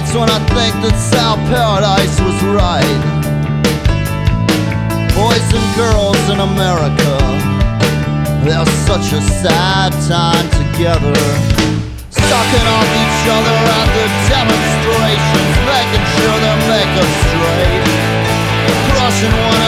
That's when I think that South Paradise was right. Boys and girls in America, they're such a sad time together, sucking off each other at